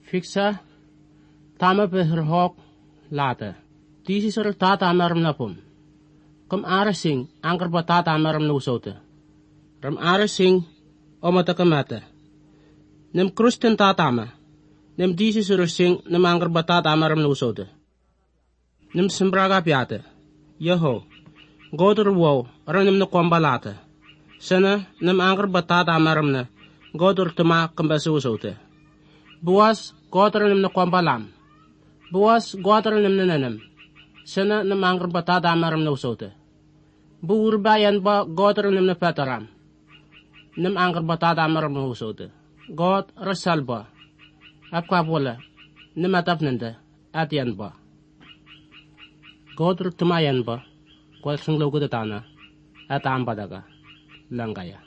Fiksa tama beherhok lata. Tisi sur tata amaram napum. Kum arasing angker ba tata amaram nusote. Ram arasing omata kamata. Nem Kristen tatama. Nem disi sur sing nem angker ba tata amaram nusote. Nem sembraga piata. Yaho. Godur wow ram nem nakwamba lata. Sana nem angker ba tata amaram na. Godur tuma kambasusote. Buas godur nem nakwamba lam. Buas godur nem nanam. Sana nem angker ba tata amaram nusote. Buur bayan ba godur nem napataram. Nem angker ba tata amaram nusote. God rasal ba. Apka bola. Nem atap nanda. Atian ba. Godur tumayan ba. Kual sunglaw ko tatana. Atam pa daga. Langgaya.